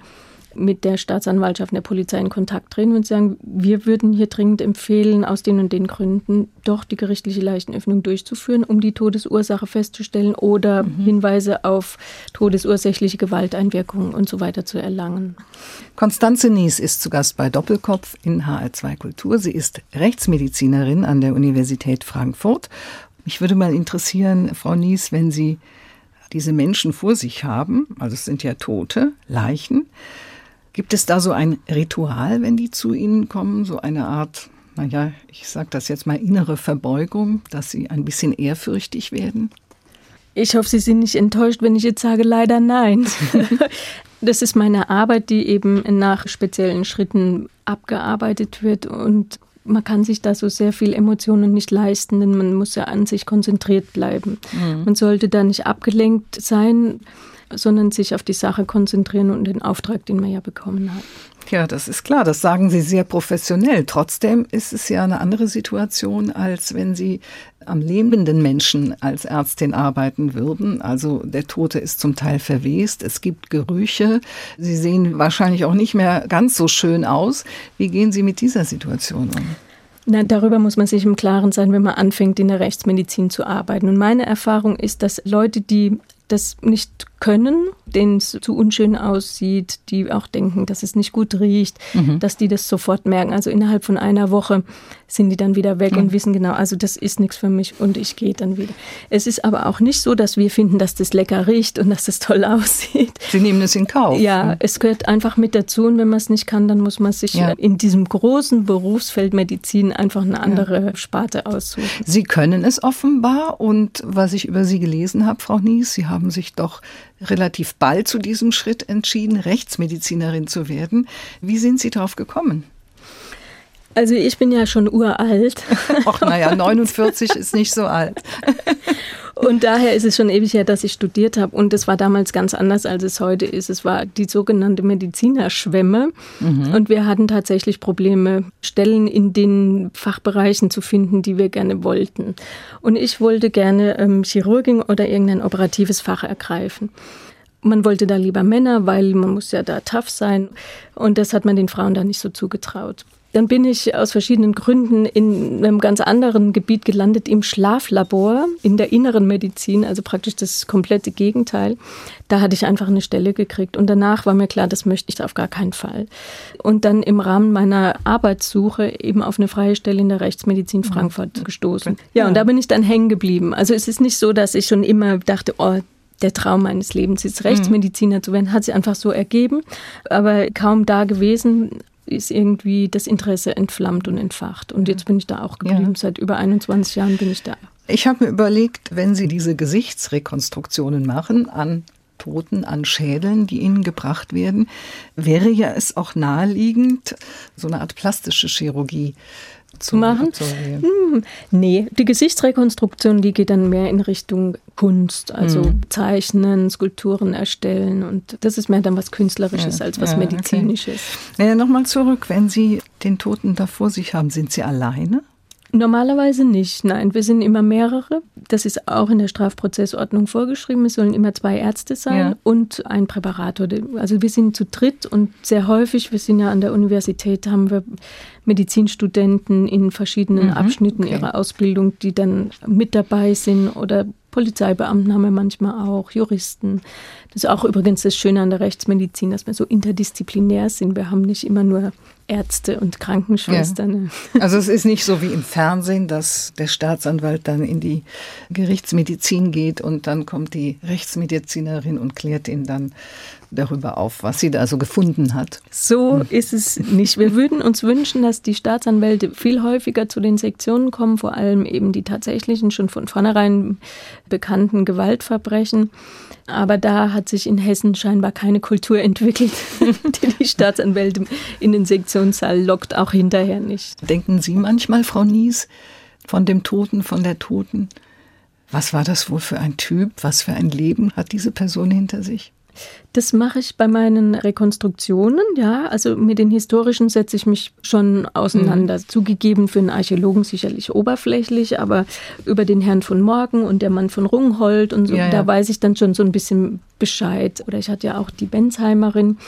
mit der Staatsanwaltschaft und der Polizei in Kontakt treten und sagen, wir würden hier dringend empfehlen, aus den und den Gründen doch die gerichtliche Leichenöffnung durchzuführen, um die Todesursache festzustellen oder Hinweise auf todesursächliche Gewalteinwirkungen und so weiter zu erlangen. Constanze Nies ist zu Gast bei Doppelkopf in HR2 Kultur. Sie ist Rechtsmedizinerin an der Universität Frankfurt. Mich würde mal interessieren, Frau Nies, wenn Sie diese Menschen vor sich haben, also es sind ja Tote, Leichen, gibt es da so ein Ritual, wenn die zu Ihnen kommen, so eine Art, ich sage das jetzt mal, innere Verbeugung, dass Sie ein bisschen ehrfürchtig werden? Ich hoffe, Sie sind nicht enttäuscht, wenn ich jetzt sage, leider nein. Das ist meine Arbeit, die eben nach speziellen Schritten abgearbeitet wird und man kann sich da so sehr viel Emotionen nicht leisten, denn man muss ja an sich konzentriert bleiben. Man sollte da nicht abgelenkt sein, sondern sich auf die Sache konzentrieren und den Auftrag, den man ja bekommen hat. Ja, das ist klar, das sagen Sie sehr professionell. Trotzdem ist es ja eine andere Situation, als wenn Sie am lebenden Menschen als Ärztin arbeiten würden. Also der Tote ist zum Teil verwest, es gibt Gerüche. Sie sehen wahrscheinlich auch nicht mehr ganz so schön aus. Wie gehen Sie mit dieser Situation um? Na, darüber muss man sich im Klaren sein, wenn man anfängt, in der Rechtsmedizin zu arbeiten. Und meine Erfahrung ist, dass Leute, die das nicht können, denen es zu unschön aussieht, die auch denken, dass es nicht gut riecht, dass die das sofort merken. Also innerhalb von einer Woche sind die dann wieder weg und wissen genau, also das ist nichts für mich und ich gehe dann wieder. Es ist aber auch nicht so, dass wir finden, dass das lecker riecht und dass das toll aussieht. Sie nehmen es in Kauf. Ja, es gehört einfach mit dazu und wenn man es nicht kann, dann muss man sich in diesem großen Berufsfeld Medizin einfach eine andere Sparte aussuchen. Sie können es offenbar und was ich über Sie gelesen habe, Frau Nies, Sie haben sich doch relativ bald zu diesem Schritt entschieden, Rechtsmedizinerin zu werden. Wie sind Sie darauf gekommen? Also ich bin ja schon uralt. Ach 49 ist nicht so alt. Und daher ist es schon ewig her, dass ich studiert habe. Und es war damals ganz anders, als es heute ist. Es war die sogenannte Medizinerschwemme. Und wir hatten tatsächlich Probleme, Stellen in den Fachbereichen zu finden, die wir gerne wollten. Und ich wollte gerne Chirurgin oder irgendein operatives Fach ergreifen. Man wollte da lieber Männer, weil man muss ja da tough sein. Und das hat man den Frauen da nicht so zugetraut. Dann bin ich aus verschiedenen Gründen in einem ganz anderen Gebiet gelandet, im Schlaflabor, in der inneren Medizin, also praktisch das komplette Gegenteil. Da hatte ich einfach eine Stelle gekriegt und danach war mir klar, das möchte ich auf gar keinen Fall. Und dann im Rahmen meiner Arbeitssuche eben auf eine freie Stelle in der Rechtsmedizin Frankfurt gestoßen. Ja, und da bin ich dann hängen geblieben. Also es ist nicht so, dass ich schon immer dachte, der Traum meines Lebens ist, Rechtsmediziner zu werden, hat sich einfach so ergeben, aber kaum da gewesen, ist irgendwie das Interesse entflammt und entfacht. Und jetzt bin ich da auch geblieben. Seit über 21 Jahren bin ich da. Ich habe mir überlegt, wenn Sie diese Gesichtsrekonstruktionen machen an Toten, an Schädeln, die Ihnen gebracht werden, wäre ja es auch naheliegend, so eine Art plastische Chirurgie zu machen? Nee, die Gesichtsrekonstruktion, die geht dann mehr in Richtung Kunst, also Zeichnen, Skulpturen erstellen und das ist mehr dann was Künstlerisches als was Medizinisches. Okay. Ja, nochmal zurück, wenn Sie den Toten da vor sich haben, sind Sie alleine? Normalerweise nicht, nein, wir sind immer mehrere. Das ist auch in der Strafprozessordnung vorgeschrieben. Es sollen immer 2 Ärzte sein und ein Präparator. Also wir sind zu dritt und sehr häufig, wir sind ja an der Universität, haben wir Medizinstudenten in verschiedenen Abschnitten ihrer Ausbildung, die dann mit dabei sind oder Polizeibeamten haben wir manchmal auch, Juristen. Das ist auch übrigens das Schöne an der Rechtsmedizin, dass wir so interdisziplinär sind. Wir haben nicht immer nur Ärzte und Krankenschwestern. Ja. Also es ist nicht so wie im Fernsehen, dass der Staatsanwalt dann in die Gerichtsmedizin geht und dann kommt die Rechtsmedizinerin und klärt ihn dann darüber auf, was sie da so gefunden hat. So ist es nicht. Wir würden uns wünschen, dass die Staatsanwälte viel häufiger zu den Sektionen kommen, vor allem eben die tatsächlichen, schon von vornherein bekannten Gewaltverbrechen. Aber da hat sich in Hessen scheinbar keine Kultur entwickelt, die Staatsanwälte in den Sektionssaal lockt, auch hinterher nicht. Denken Sie manchmal, Frau Nies, von dem Toten, von der Toten, was war das wohl für ein Typ, was für ein Leben hat diese Person hinter sich? Das mache ich bei meinen Rekonstruktionen, ja. Also mit den historischen setze ich mich schon auseinander. Zugegeben für einen Archäologen sicherlich oberflächlich, aber über den Herrn von Morgen und der Mann von Rungholt und so, da weiß ich dann schon so ein bisschen Bescheid. Oder ich hatte ja auch die Bensheimerin.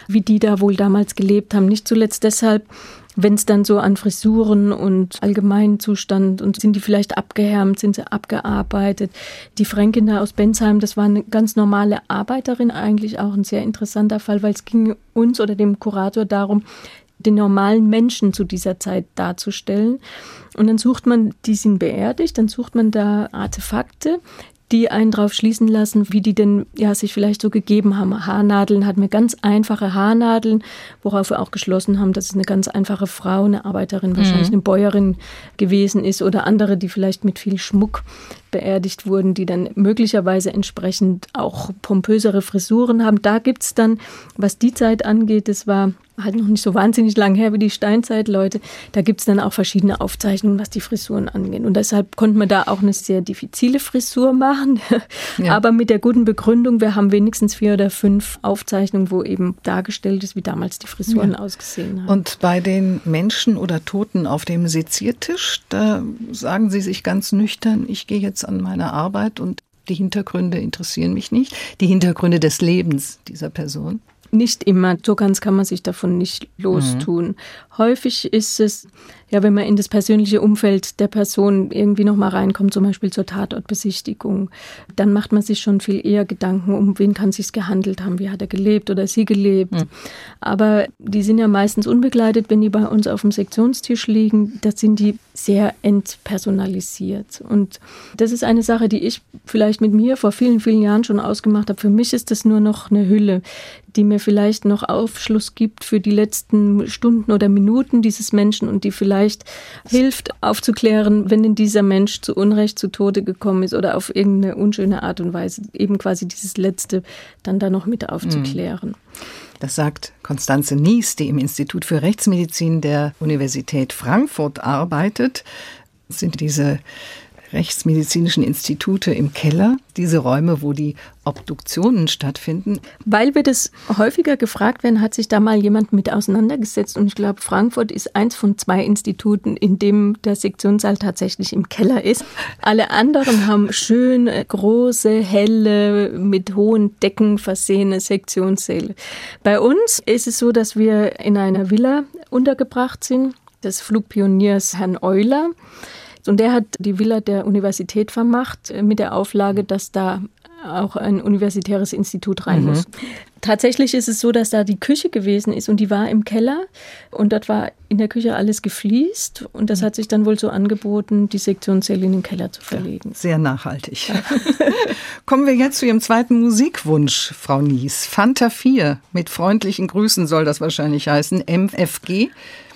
wie die da wohl damals gelebt haben. Nicht zuletzt deshalb, wenn es dann so an Frisuren und allgemeinen Zustand und sind die vielleicht abgehärmt, sind sie abgearbeitet. Die Fränkin da aus Bensheim, das war eine ganz normale Arbeiterin, eigentlich auch ein sehr interessanter Fall, weil es ging uns oder dem Kurator darum, den normalen Menschen zu dieser Zeit darzustellen. Und dann sucht man, die sind beerdigt, dann sucht man da Artefakte, die einen drauf schließen lassen, wie die denn sich vielleicht so gegeben haben. Haarnadeln, hatten wir ganz einfache Haarnadeln, worauf wir auch geschlossen haben, dass es eine ganz einfache Frau, eine Arbeiterin, wahrscheinlich eine Bäuerin gewesen ist oder andere, die vielleicht mit viel Schmuck beerdigt wurden, die dann möglicherweise entsprechend auch pompösere Frisuren haben. Da gibt es dann, was die Zeit angeht, das war halt noch nicht so wahnsinnig lang her wie die Steinzeitleute, da gibt es dann auch verschiedene Aufzeichnungen, was die Frisuren angeht. Und deshalb konnte man da auch eine sehr diffizile Frisur machen, aber mit der guten Begründung, wir haben wenigstens 4 oder 5 Aufzeichnungen, wo eben dargestellt ist, wie damals die Frisuren ausgesehen haben. Und bei den Menschen oder Toten auf dem Seziertisch, da sagen Sie sich ganz nüchtern, ich gehe jetzt an meine Arbeit und die Hintergründe interessieren mich nicht, die Hintergründe des Lebens dieser Person. Nicht immer, so ganz kann man sich davon nicht lostun. Häufig ist es, wenn man in das persönliche Umfeld der Person irgendwie noch mal reinkommt, zum Beispiel zur Tatortbesichtigung, dann macht man sich schon viel eher Gedanken, um wen kann es sich gehandelt haben, wie hat er gelebt oder sie gelebt. Aber die sind ja meistens unbegleitet, wenn die bei uns auf dem Sektionstisch liegen, da sind die sehr entpersonalisiert. Und das ist eine Sache, die ich vielleicht mit mir vor vielen, vielen Jahren schon ausgemacht habe. Für mich ist das nur noch eine Hülle, die mir vielleicht noch Aufschluss gibt für die letzten Stunden oder Minuten dieses Menschen und die vielleicht hilft aufzuklären, wenn denn dieser Mensch zu Unrecht zu Tode gekommen ist oder auf irgendeine unschöne Art und Weise, eben quasi dieses Letzte dann da noch mit aufzuklären. Das sagt Constanze Nies, die im Institut für Rechtsmedizin der Universität Frankfurt arbeitet. Das sind diese rechtsmedizinischen Institute im Keller, diese Räume, wo die Obduktionen stattfinden. Weil wir das häufiger gefragt werden, hat sich da mal jemand mit auseinandergesetzt. Und ich glaube, Frankfurt ist eins von 2 Instituten, in dem der Sektionssaal tatsächlich im Keller ist. Alle anderen haben schön große, helle, mit hohen Decken versehene Sektionssäle. Bei uns ist es so, dass wir in einer Villa untergebracht sind, des Flugpioniers Herrn Euler. Und der hat die Villa der Universität vermacht mit der Auflage, dass da auch ein universitäres Institut rein muss. Tatsächlich ist es so, dass da die Küche gewesen ist und die war im Keller und dort war in der Küche alles gefliest und das hat sich dann wohl so angeboten, die Sektionssäle in den Keller zu verlegen. Ja, sehr nachhaltig. Kommen wir jetzt zu Ihrem zweiten Musikwunsch, Frau Nies. Fanta 4, mit freundlichen Grüßen soll das wahrscheinlich heißen, MFG.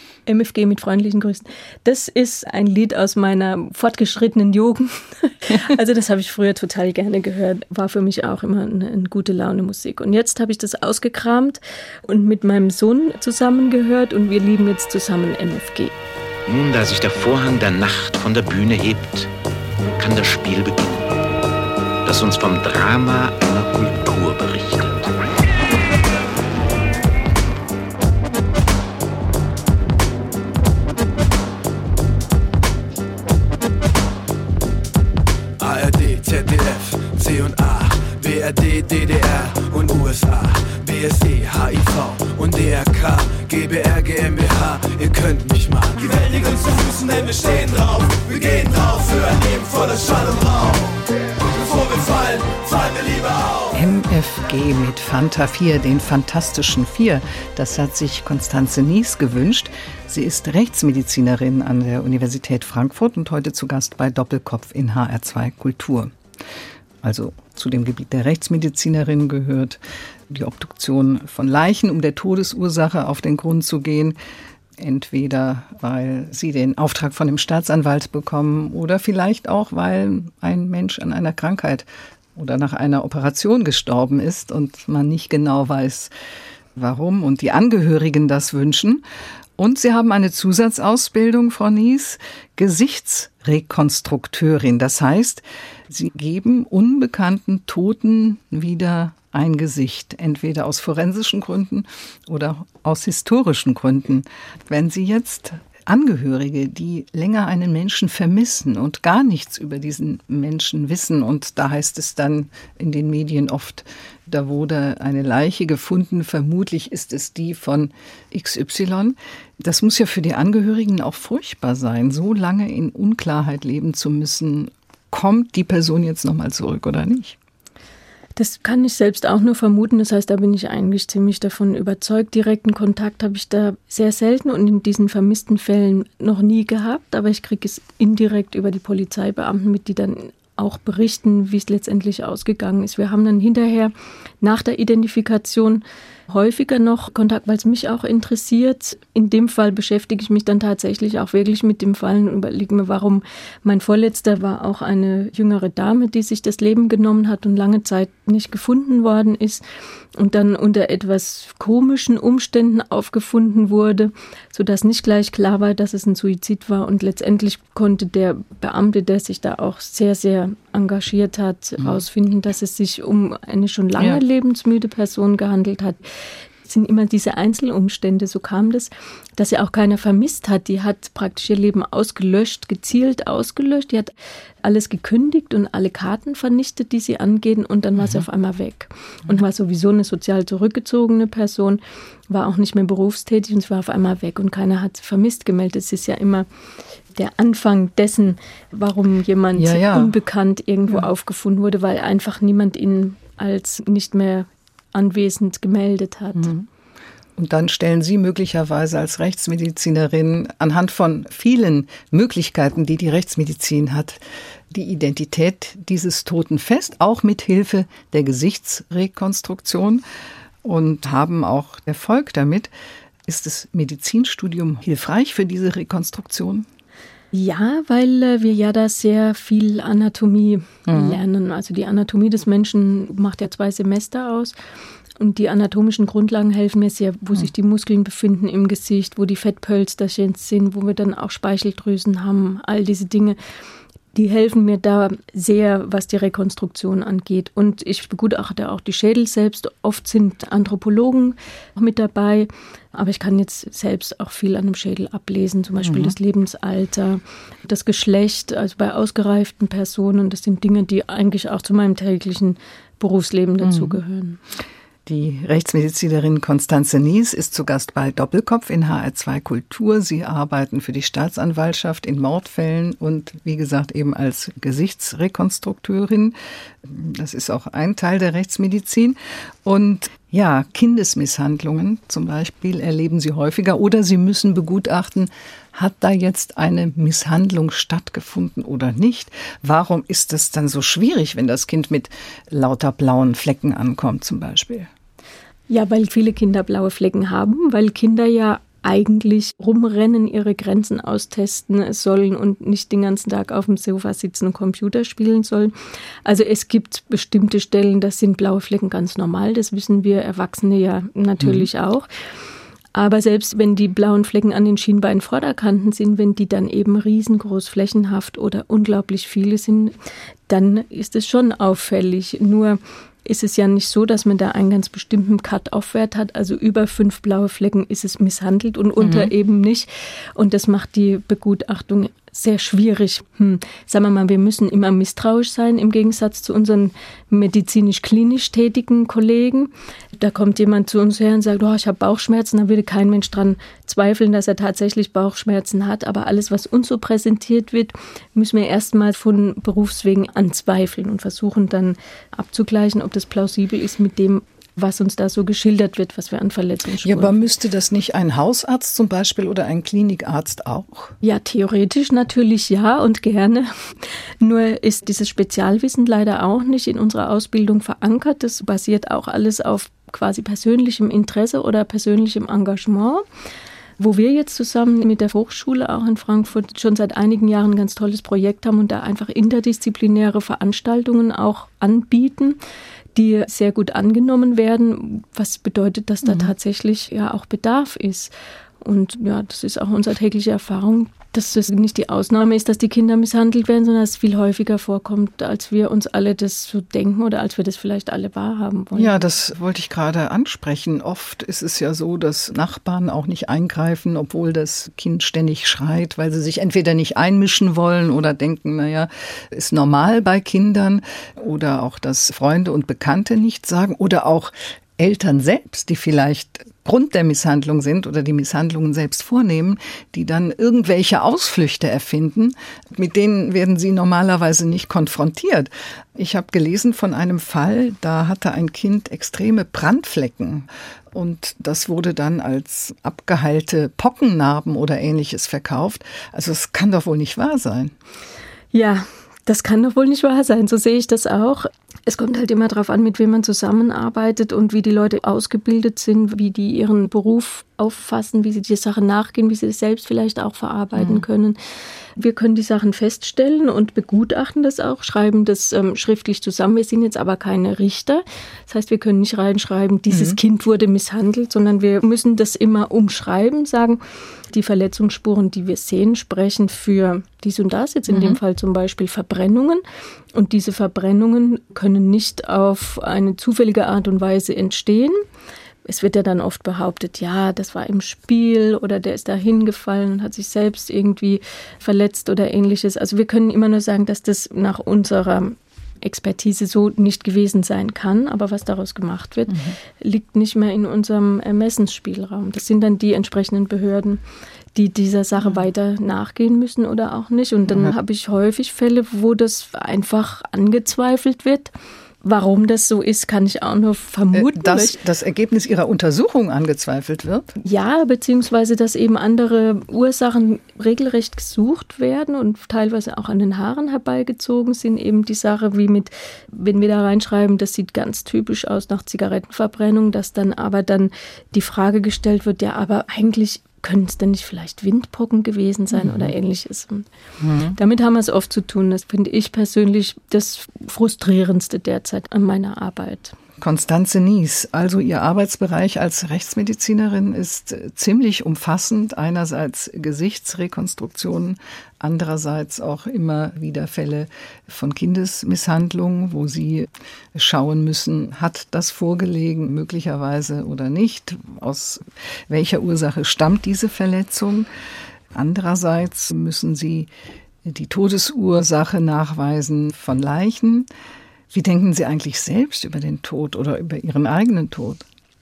MFG mit freundlichen Grüßen. Das ist ein Lied aus meiner fortgeschrittenen Jugend. Also das habe ich früher total gerne gehört. War für mich auch immer eine gute Laune Musik. Und jetzt habe ich das ausgekramt und mit meinem Sohn zusammen gehört und wir lieben jetzt zusammen MFG. Nun, da sich der Vorhang der Nacht von der Bühne hebt, kann das Spiel beginnen, das uns vom Drama einer Kultur berichtet. ZDF, C&A, BRD, DDR und USA, BSE, HIV und DRK, GBR, GmbH, ihr könnt mich mal. Die Welt liegt uns zu Füßen, denn wir stehen drauf, wir gehen drauf für ein Leben voller Schall und Rauch. Bevor wir fallen, fallen wir lieber auf. MFG mit Fanta 4, den Fantastischen 4. Das hat sich Constanze Nies gewünscht. Sie ist Rechtsmedizinerin an der Universität Frankfurt und heute zu Gast bei Doppelkopf in HR2 Kultur. Also zu dem Gebiet der Rechtsmedizinerin gehört die Obduktion von Leichen, um der Todesursache auf den Grund zu gehen. Entweder weil sie den Auftrag von dem Staatsanwalt bekommen oder vielleicht auch, weil ein Mensch an einer Krankheit oder nach einer Operation gestorben ist und man nicht genau weiß, warum und die Angehörigen das wünschen. Und Sie haben eine Zusatzausbildung, Frau Nies, Gesichtsrekonstrukteurin. Das heißt, Sie geben unbekannten Toten wieder ein Gesicht, entweder aus forensischen Gründen oder aus historischen Gründen. Wenn Sie jetzt Angehörige, die länger einen Menschen vermissen und gar nichts über diesen Menschen wissen. Und da heißt es dann in den Medien oft, da wurde eine Leiche gefunden, vermutlich ist es die von XY. Das muss ja für die Angehörigen auch furchtbar sein, so lange in Unklarheit leben zu müssen. Kommt die Person jetzt nochmal zurück oder nicht? Das kann ich selbst auch nur vermuten. Das heißt, da bin ich eigentlich ziemlich davon überzeugt. Direkten Kontakt habe ich da sehr selten und in diesen vermissten Fällen noch nie gehabt. Aber ich kriege es indirekt über die Polizeibeamten mit, die dann auch berichten, wie es letztendlich ausgegangen ist. Wir haben dann hinterher nach der Identifikation häufiger noch Kontakt, weil es mich auch interessiert. In dem Fall beschäftige ich mich dann tatsächlich auch wirklich mit dem Fall und überlege mir, warum. Mein Vorletzter war auch eine jüngere Dame, die sich das Leben genommen hat und lange Zeit nicht gefunden worden ist und dann unter etwas komischen Umständen aufgefunden wurde, sodass nicht gleich klar war, dass es ein Suizid war. Und letztendlich konnte der Beamte, der sich da auch sehr, sehr engagiert hat, herausfinden, dass es sich um eine schon lange lebensmüde Person gehandelt hat. Es sind immer diese Einzelumstände, so kam das, dass sie auch keiner vermisst hat. Die hat praktisch ihr Leben ausgelöscht, gezielt ausgelöscht. Die hat alles gekündigt und alle Karten vernichtet, die sie angehen, und dann war sie auf einmal weg. Und war sowieso eine sozial zurückgezogene Person, war auch nicht mehr berufstätig und sie war auf einmal weg und keiner hat sie vermisst gemeldet. Es ist ja immer der Anfang dessen, warum jemand unbekannt irgendwo aufgefunden wurde, weil einfach niemand ihn als nicht mehr anwesend gemeldet hat. Und dann stellen Sie möglicherweise als Rechtsmedizinerin anhand von vielen Möglichkeiten, die die Rechtsmedizin hat, die Identität dieses Toten fest, auch mit Hilfe der Gesichtsrekonstruktion, und haben auch Erfolg damit. Ist das Medizinstudium hilfreich für diese Rekonstruktion? Ja, weil wir ja da sehr viel Anatomie lernen. Also die Anatomie des Menschen macht ja 2 Semester aus. Und die anatomischen Grundlagen helfen mir sehr, wo sich die Muskeln befinden im Gesicht, wo die Fettpölsterchen sind, wo wir dann auch Speicheldrüsen haben, all diese Dinge. Die helfen mir da sehr, was die Rekonstruktion angeht. Und ich begutachte auch die Schädel selbst. Oft sind Anthropologen mit dabei. Aber ich kann jetzt selbst auch viel an dem Schädel ablesen. Zum Beispiel das Lebensalter, das Geschlecht, also bei ausgereiften Personen. Das sind Dinge, die eigentlich auch zu meinem täglichen Berufsleben dazugehören. Die Rechtsmedizinerin Constanze Nies ist zu Gast bei Doppelkopf in HR2 Kultur. Sie arbeiten für die Staatsanwaltschaft in Mordfällen und wie gesagt eben als Gesichtsrekonstrukteurin. Das ist auch ein Teil der Rechtsmedizin. Und ja, Kindesmisshandlungen zum Beispiel erleben Sie häufiger oder Sie müssen begutachten, hat da jetzt eine Misshandlung stattgefunden oder nicht? Warum ist es dann so schwierig, wenn das Kind mit lauter blauen Flecken ankommt zum Beispiel? Ja, weil viele Kinder blaue Flecken haben, weil Kinder ja eigentlich rumrennen, ihre Grenzen austesten sollen und nicht den ganzen Tag auf dem Sofa sitzen und Computer spielen sollen. Also es gibt bestimmte Stellen, das sind blaue Flecken ganz normal, das wissen wir Erwachsene ja natürlich auch. Aber selbst wenn die blauen Flecken an den Schienbeinvorderkanten sind, wenn die dann eben riesengroß, flächenhaft oder unglaublich viele sind, dann ist es schon auffällig. Nur ist es ja nicht so, dass man da einen ganz bestimmten Cut-Off-Wert hat. Also über 5 blaue Flecken ist es misshandelt und unter eben nicht. Und das macht die Begutachtung sehr schwierig. Sagen wir mal, wir müssen immer misstrauisch sein im Gegensatz zu unseren medizinisch-klinisch tätigen Kollegen. Da kommt jemand zu uns her und sagt, ich habe Bauchschmerzen, da würde kein Mensch dran zweifeln, dass er tatsächlich Bauchschmerzen hat. Aber alles, was uns so präsentiert wird, müssen wir erstmal von Berufswegen anzweifeln und versuchen dann abzugleichen, ob das plausibel ist mit dem, was uns da so geschildert wird, was wir an Verletzungen spüren. Ja, aber müsste das nicht ein Hausarzt zum Beispiel oder ein Klinikarzt auch? Ja, theoretisch natürlich ja und gerne. Nur ist dieses Spezialwissen leider auch nicht in unserer Ausbildung verankert. Das basiert auch alles auf quasi persönlichem Interesse oder persönlichem Engagement. Wo wir jetzt zusammen mit der Hochschule auch in Frankfurt schon seit einigen Jahren ein ganz tolles Projekt haben und da einfach interdisziplinäre Veranstaltungen auch anbieten, die sehr gut angenommen werden, was bedeutet, dass da tatsächlich ja auch Bedarf ist. Und ja, das ist auch unsere tägliche Erfahrung, dass das nicht die Ausnahme ist, dass die Kinder misshandelt werden, sondern dass es viel häufiger vorkommt, als wir uns alle das so denken oder als wir das vielleicht alle wahrhaben wollen. Ja, das wollte ich gerade ansprechen. Oft ist es ja so, dass Nachbarn auch nicht eingreifen, obwohl das Kind ständig schreit, weil sie sich entweder nicht einmischen wollen oder denken, naja, ist normal bei Kindern. Oder auch, dass Freunde und Bekannte nichts sagen. Oder auch Eltern selbst, die vielleicht Grund der Misshandlung sind oder die Misshandlungen selbst vornehmen, die dann irgendwelche Ausflüchte erfinden, mit denen werden sie normalerweise nicht konfrontiert. Ich habe gelesen von einem Fall, da hatte ein Kind extreme Brandflecken und das wurde dann als abgeheilte Pockennarben oder Ähnliches verkauft. Also es kann doch wohl nicht wahr sein. Ja, das kann doch wohl nicht wahr sein, so sehe ich das auch. Es kommt halt immer darauf an, mit wem man zusammenarbeitet und wie die Leute ausgebildet sind, wie die ihren Beruf auffassen, wie sie die Sache nachgehen, wie sie das selbst vielleicht auch verarbeiten können. Wir können die Sachen feststellen und begutachten das auch, schreiben das schriftlich zusammen. Wir sind jetzt aber keine Richter. Das heißt, wir können nicht reinschreiben, dieses Kind wurde misshandelt, sondern wir müssen das immer umschreiben, sagen, die Verletzungsspuren, die wir sehen, sprechen für dies und das, jetzt in dem Fall zum Beispiel Verbrennungen. Und diese Verbrennungen können nicht auf eine zufällige Art und Weise entstehen. Es wird ja dann oft behauptet, ja, das war im Spiel oder der ist da hingefallen und hat sich selbst irgendwie verletzt oder Ähnliches. Also wir können immer nur sagen, dass das nach unserer Expertise so nicht gewesen sein kann. Aber was daraus gemacht wird, liegt nicht mehr in unserem Ermessensspielraum. Das sind dann die entsprechenden Behörden, die dieser Sache weiter nachgehen müssen oder auch nicht. Und dann habe ich häufig Fälle, wo das einfach angezweifelt wird. Warum das so ist, kann ich auch nur vermuten. Dass das Ergebnis Ihrer Untersuchung angezweifelt wird? Ja, beziehungsweise dass eben andere Ursachen regelrecht gesucht werden und teilweise auch an den Haaren herbeigezogen sind. Eben die Sache, wie mit, wenn wir da reinschreiben, das sieht ganz typisch aus nach Zigarettenverbrennung, dass dann aber dann die Frage gestellt wird, ja, aber eigentlich können es denn nicht vielleicht Windpocken gewesen sein oder Ähnliches? Damit haben wir es oft zu tun. Das finde ich persönlich das Frustrierendste derzeit an meiner Arbeit. Constanze Nies, also Ihr Arbeitsbereich als Rechtsmedizinerin ist ziemlich umfassend. Einerseits Gesichtsrekonstruktionen, andererseits auch immer wieder Fälle von Kindesmisshandlung, wo Sie schauen müssen, hat das vorgelegen, möglicherweise oder nicht? Aus welcher Ursache stammt diese Verletzung? Andererseits müssen Sie die Todesursache nachweisen von Leichen. Wie denken Sie eigentlich selbst über den Tod oder über Ihren eigenen Tod?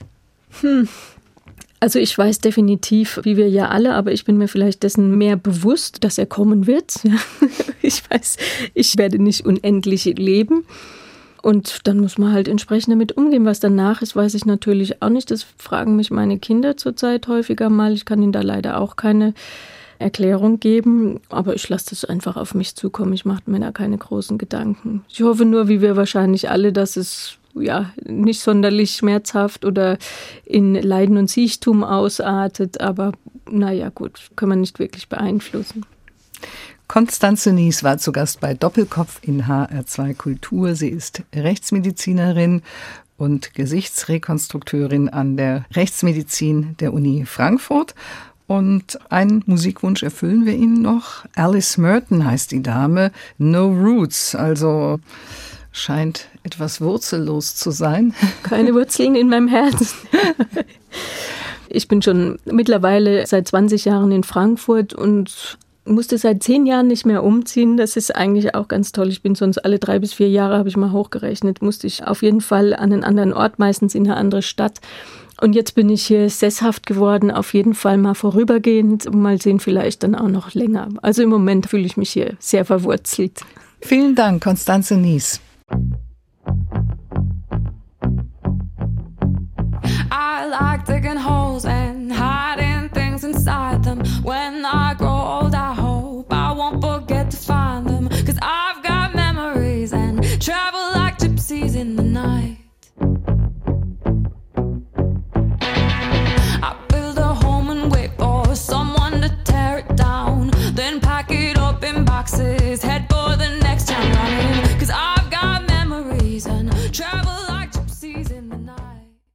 Also ich weiß definitiv, wie wir ja alle, aber ich bin mir vielleicht dessen mehr bewusst, dass er kommen wird. Ich weiß, ich werde nicht unendlich leben. Und dann muss man halt entsprechend damit umgehen. Was danach ist, weiß ich natürlich auch nicht. Das fragen mich meine Kinder zurzeit häufiger mal. Ich kann ihnen da leider auch keine Erklärung geben, aber ich lasse das einfach auf mich zukommen. Ich mache mir da keine großen Gedanken. Ich hoffe nur, wie wir wahrscheinlich alle, dass es ja nicht sonderlich schmerzhaft oder in Leiden und Siechtum ausartet, aber naja gut, können wir nicht wirklich beeinflussen. Constanze Nies war zu Gast bei Doppelkopf in HR2 Kultur. Sie ist Rechtsmedizinerin und Gesichtsrekonstrukteurin an der Rechtsmedizin der Uni Frankfurt. Und einen Musikwunsch erfüllen wir Ihnen noch. Alice Merton heißt die Dame. No Roots, also scheint etwas wurzellos zu sein. Keine Wurzeln in meinem Herzen. Ich bin schon mittlerweile seit 20 Jahren in Frankfurt und musste seit 10 Jahren nicht mehr umziehen. Das ist eigentlich auch ganz toll. Ich bin sonst alle 3 bis 4 Jahre, habe ich mal hochgerechnet, musste ich auf jeden Fall an einen anderen Ort, meistens in eine andere Stadt. Und jetzt bin ich hier sesshaft geworden, auf jeden Fall mal vorübergehend, mal sehen, vielleicht dann auch noch länger. Also im Moment fühle ich mich hier sehr verwurzelt. Vielen Dank, Constanze Nies.